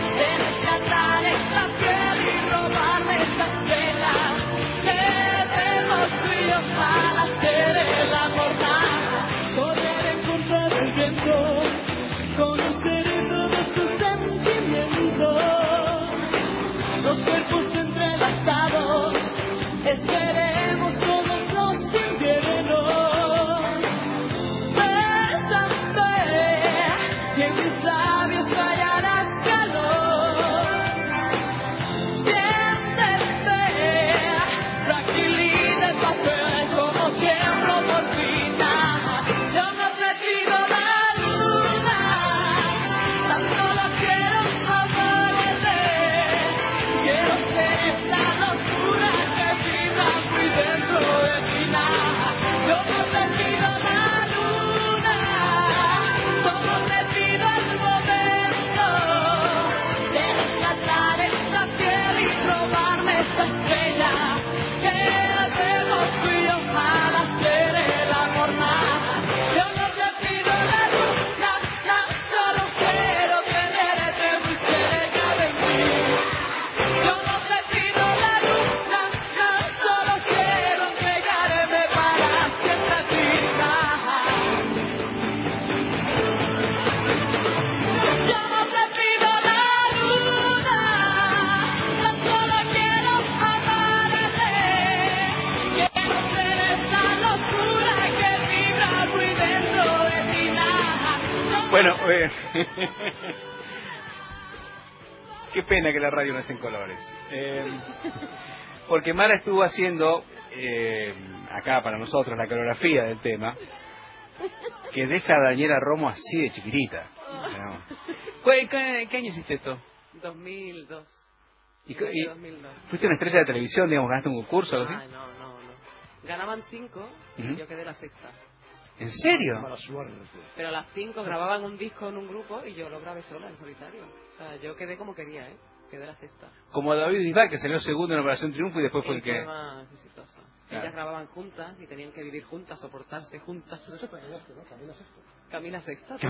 Qué pena que la radio no es en colores. Porque Mara estuvo haciendo acá para nosotros la coreografía del tema, que deja a Daniela Romo así de chiquitita. ¿Qué año hiciste esto? 2002. ¿Y 2002. fuiste una estrella de televisión, digamos, ganaste un concurso o algo así? Ay, no. Ganaban 5 y yo quedé la sexta. ¿En serio? Mala suerte. Pero las 5 grababan un disco en un grupo y yo lo grabé sola, en solitario. O sea, yo quedé como quería, quedé la sexta. Como David Bisbal, que salió segundo en Operación Triunfo y después fue el que... Fue más exitosa. Claro. Ellas grababan juntas y tenían que vivir juntas, soportarse juntas. Camila Sexta. Camila Sexta,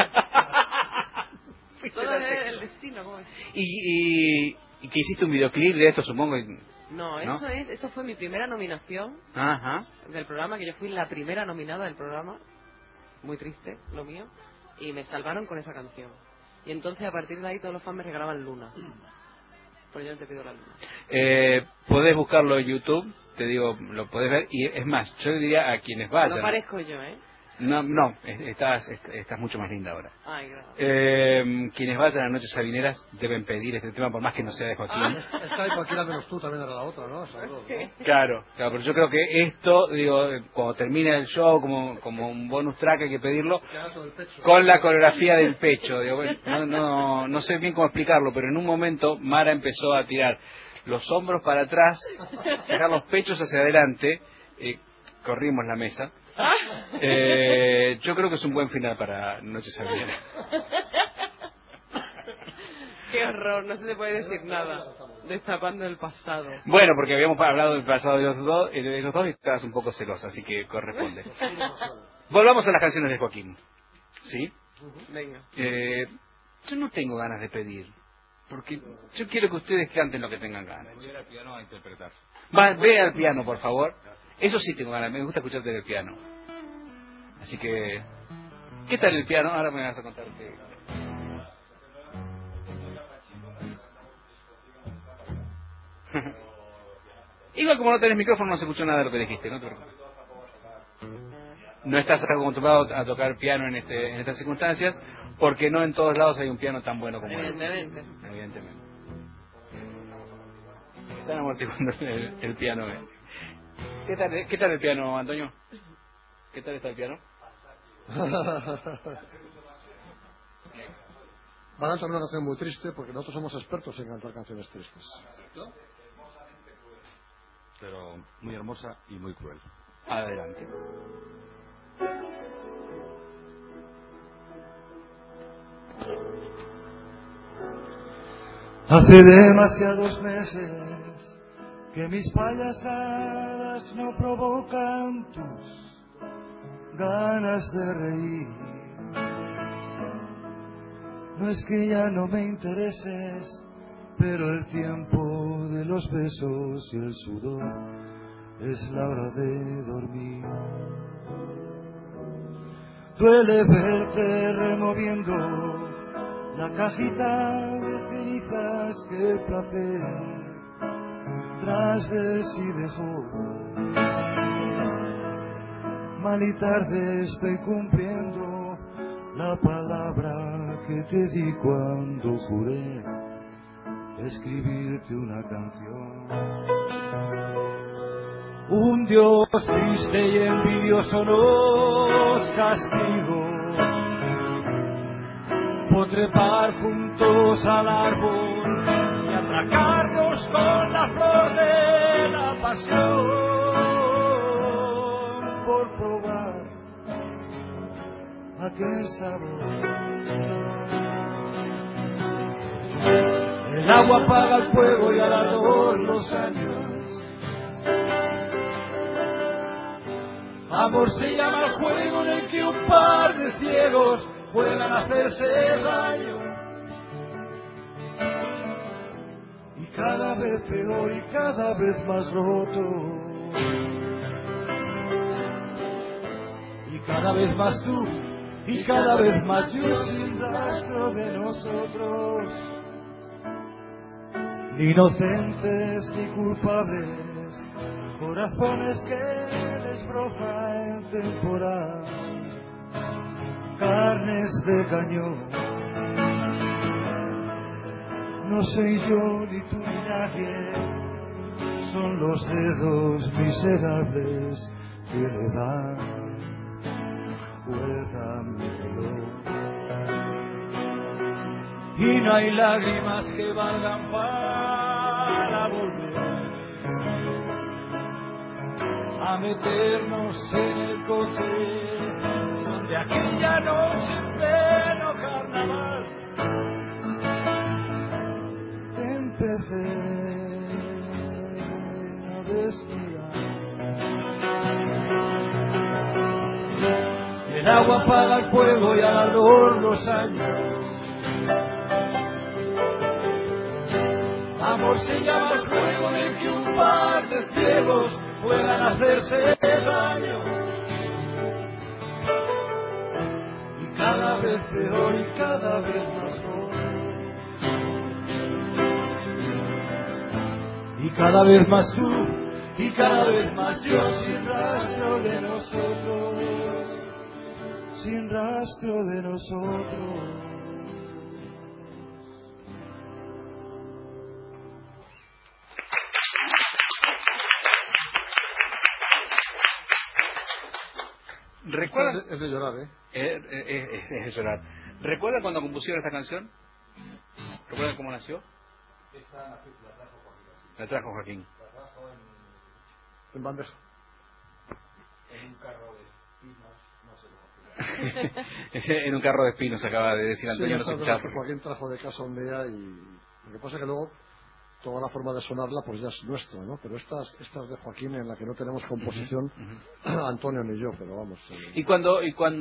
Fuiste todo la es sexta. el destino. ¿Cómo es? Y que hiciste un videoclip de esto, supongo. No, eso fue mi primera nominación del programa, que yo fui la primera nominada del programa. Muy triste, lo mío. Y me salvaron con esa canción. Y entonces a partir de ahí todos los fans me regalaban lunas. Pero yo no te pido la luna. Podés buscarlo en YouTube, te digo, lo podés ver. Y es más, yo diría a quienes vayan. No parezco yo, No, estás mucho más linda ahora. Ay, gracias. Quienes vayan a Noches Sabineras deben pedir este tema, por más que no sea de Joaquín. Esta y cualquiera menos tú también era la otra, ¿no? Claro, pero yo creo que esto, digo, cuando termine el show, como un bonus track hay que pedirlo, con la coreografía del pecho. Digo, no sé bien cómo explicarlo, pero en un momento Mara empezó a tirar los hombros para atrás, sacar los pechos hacia adelante, corrimos la mesa. Yo creo que es un buen final para Noches Sabineras. Qué horror, no se le puede decir nada. Destapando el pasado. Bueno, porque habíamos hablado del pasado de los dos y estabas un poco celosa, así que corresponde. Volvamos a las canciones de Joaquín. ¿Sí? Venga. Yo no tengo ganas de pedir, porque yo quiero que ustedes canten lo que tengan ganas. Voy a ir al piano a interpretar. Ve al piano, por favor. Eso sí tengo ganas, me gusta escucharte en el piano. Así que... ¿Qué tal el piano? Ahora me vas a contar que... Igual como no tenés micrófono no se escuchó nada de lo que dijiste, no te preocupes. No estás acostumbrado a tocar piano en estas circunstancias, porque no en todos lados hay un piano tan bueno como Evidentemente. Evidentemente. Están amortiguando el piano. ¿Qué tal el piano, Antonio? ¿Qué tal está el piano? Van a cantar una canción muy triste porque nosotros somos expertos en cantar canciones tristes. Pero muy hermosa y muy cruel. Adelante. Hace demasiados meses que mis payasadas no provocan tus ganas de reír. No es que ya no me intereses, pero el tiempo de los besos y el sudor es la hora de dormir. Duele verte removiendo la cajita de cenizas que el placer tras de sí dejó. Mal y tarde estoy cumpliendo la palabra que te di cuando juré escribirte una canción. Un Dios triste y envidioso nos castigó por trepar juntos al árbol y atracarnos con la flor de la pasión, por probar aquel sabor. El agua apaga el fuego y al ardor los años. Amor se llama el juego en el que un par de ciegos juegan a hacerse daño. Y cada vez peor y cada vez más roto. Y cada vez más tú y cada vez más yo sin rastro de nosotros. Ni inocentes ni culpables, corazones que desbroja el temporal. carnes de cañón. No soy yo ni tú ni nadie, son los dedos miserables que le dan vuelta a mi reloj. Y no hay lágrimas que valgan para volver a meternos en el coche donde aquella noche en pleno carnaval te empecé a descuidar. El agua apaga el fuego y al calor los años. Amor se llama el juego en el que un par de ciegos puedan hacerse daño. Y cada vez peor y cada vez más joven. Y cada vez más tú y cada vez más yo, sin rastro de nosotros, sin rastro de nosotros. ¿Recuerdas? Es de llorar, ¿eh? Es de llorar. ¿Recuerdan cuando compusieron esta canción? ¿Recuerdan cómo nació? Esta nació, la trajo Joaquín. La trajo Joaquín. La trajo en bandeja. En un carro de espinos, no sé cómo. En un carro de espinos acaba de decir Antonio, Sí, no se escuchaba. Joaquín trajo de casa un día y lo que pasa es que luego toda la forma de sonarla pues ya es nuestra, ¿no? Pero estas de Joaquín en la que no tenemos composición, Antonio ni yo, pero vamos. Y cuando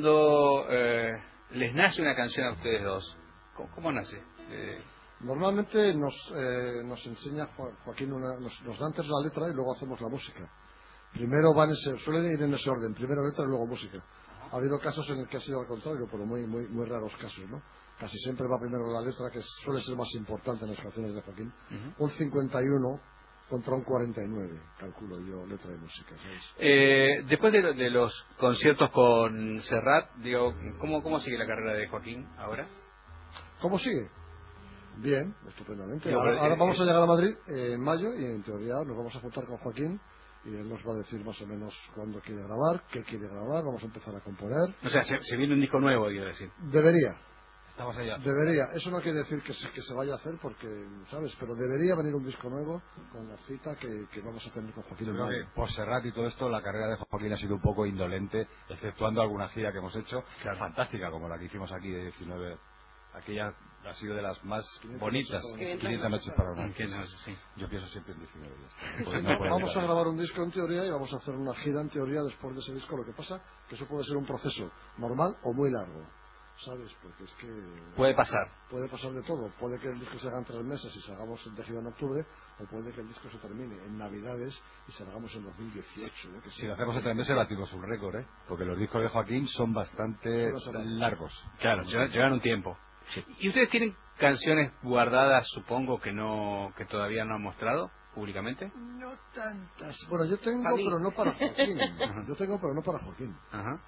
les nace una canción a ustedes dos, ¿cómo nace? Normalmente nos enseña Joaquín, nos da antes la letra y luego hacemos la música. Primero suelen ir en ese orden, primero letra y luego música. Ha habido casos en el que ha sido al contrario, pero muy raros casos, ¿no? Casi siempre va primero la letra, que suele ser más importante en las canciones de Joaquín. Un 51 contra un 49, calculo yo, letra y música, ¿sabes? Después de los conciertos con Serrat, digo, ¿cómo sigue la carrera de Joaquín ahora? ¿Cómo sigue? Bien, estupendamente. Digo, Ahora vamos a llegar a Madrid en mayo y en teoría nos vamos a juntar con Joaquín y él nos va a decir más o menos cuándo quiere grabar, qué quiere grabar, vamos a empezar a componer. O sea, se viene un disco nuevo, quiero decir. Debería. Estamos allá. Debería. Eso no quiere decir que se vaya a hacer porque, ¿sabes? Pero debería venir un disco nuevo con la cita que vamos a tener con Joaquín. Yo creo que por Serrat y todo esto, la carrera de Joaquín ha sido un poco indolente, exceptuando alguna gira que hemos hecho, claro, fantástica, como la que hicimos aquí de 19. Aquella ha sido de las más bonitas, 500 noches para una. Sí. Yo pienso siempre en 19 días. Vamos a grabar un disco en teoría y vamos a hacer una gira en teoría después de ese disco. Lo que pasa que eso puede ser un proceso normal o muy largo, ¿sabes? Porque es que puede pasar de todo. Puede que el disco se haga en 3 meses y salgamos de gira en octubre, o puede que el disco se termine en Navidades y salgamos en 2018, ¿no? Si lo hacemos en 3 meses batimos un récord, ¿eh? Porque los discos de Joaquín son bastante largos. Claro, llevan un tiempo. Sí. ¿Y ustedes tienen canciones guardadas, supongo, que todavía no han mostrado públicamente? No tantas. Bueno, yo tengo, pero no para Joaquín. Yo tengo, pero no para Joaquín. Ajá.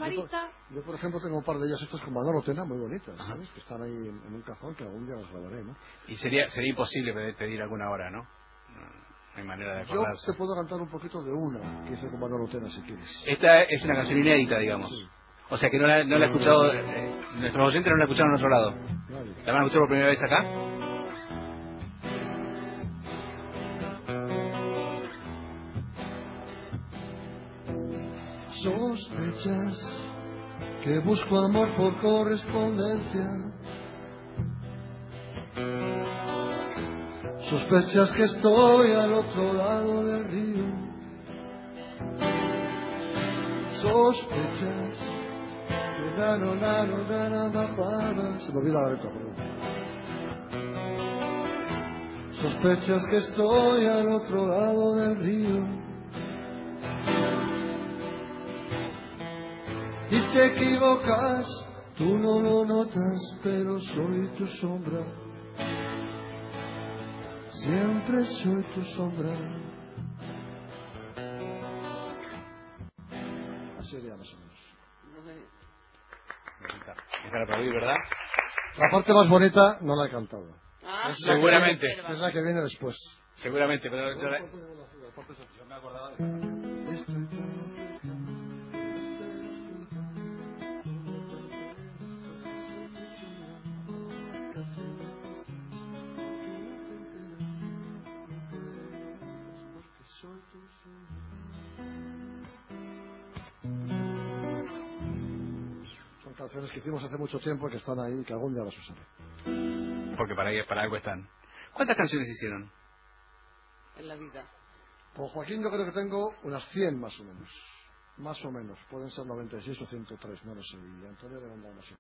Yo, por ejemplo, tengo un par de ellas estas con Manolo Tena, muy bonitas, ¿sabes? Que están ahí en un cajón que algún día las grabaré, ¿no? Y sería imposible pedir alguna hora, ¿no? No hay manera de acordarse. Yo te puedo cantar un poquito de una que hice con Manolo Tena, si quieres. Esta es una canción inédita, digamos. Sí. O sea que no la he escuchado, nuestros oyentes no la escucharon en otro lado. ¿La van a escuchar por primera vez acá? Sospechas que busco amor por correspondencia. Sospechas que estoy al otro lado del río. Sospechas se me olvida la letra, perdón. Sospechas que estoy al otro lado del río y te equivocas, tú no lo notas, pero soy tu sombra, siempre soy tu sombra. Así sería más o menos. Dejar aplaudir, ¿verdad? La parte más bonita no la he cantado. Seguramente. Es la que viene después. Seguramente, pero yo me acordaba de... Son canciones que hicimos hace mucho tiempo y que están ahí y que algún día las usaré. Porque para algo están. ¿Cuántas canciones hicieron? En la vida. Con Joaquín yo creo que tengo unas 100 más o menos. Más o menos. Pueden ser 96 o 103, no lo sé. Y Antonio le mandaba más.